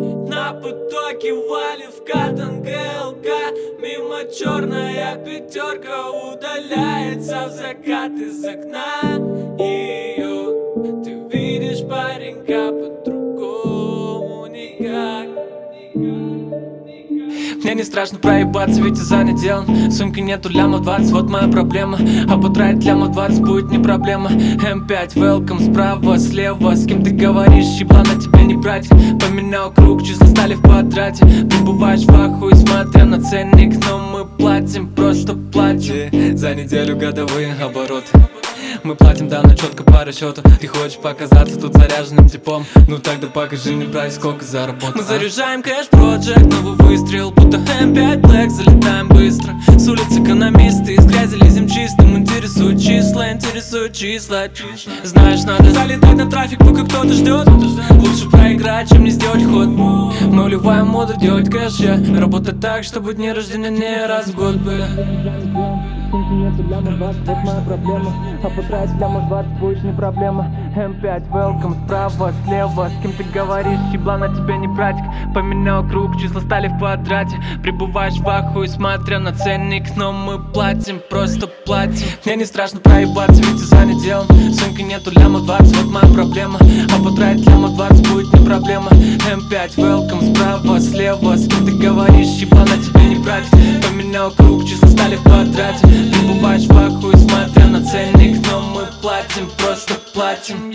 На потоке Валивка, ТНГЛК. Мимо черная пятерка удаляется в закат из окна. Ее ты видишь, паренька, по-другому никак. Мне не страшно проебаться, ведь я занят делом. Сумки нету лямов 20, вот моя проблема. А потратить лямов 20 будет не проблема. М5, welcome, справа, слева. С кем ты говоришь, щепла на тебе не брать. Поменял круг, числа стали в квадрате. Прибываешь в ахуе, смотря на ценник. Но мы платим, просто платим. За неделю годовые обороты. Мы платим, да, но четко по расчету. Ты хочешь показаться тут заряженным типом? Ну тогда покажи мне прайс, сколько заработал. Мы заряжаем кэш проджект, новый выстрел, будто М5 Black. Залетаем быстро, с улиц экономисты. Из грязи лезем чистым, интересуют числа. Знаешь, надо залетать на трафик, пока кто-то ждет. Лучше проиграть, чем не сделать ход. Мы уливаем моду, делать кэш, работать так, чтобы дни рождения не раз в год были. Сумки нету лямов 20, вот моя проблема. А потратить лямов 20 будет не проблема. М5, welcome, справа, слева. С кем ты говоришь, щебла на тебя не братик. Поменял круг, числа стали в квадрате. Прибываешь в ахуе, смотря на ценник. Но мы платим, просто платим. Мне не страшно проебаться, ведь я занят делом. Сумки нету лямов 20, вот моя проблема. А потратить лямов 20 будет не проблема. М5, welcome, справа, слева. С кем ты говоришь, щебла на тебя не братик. Поменял круг, числа стали в квадрате. Прибываешь в ахуе, смотря на ценник. Но мы платим, просто платим.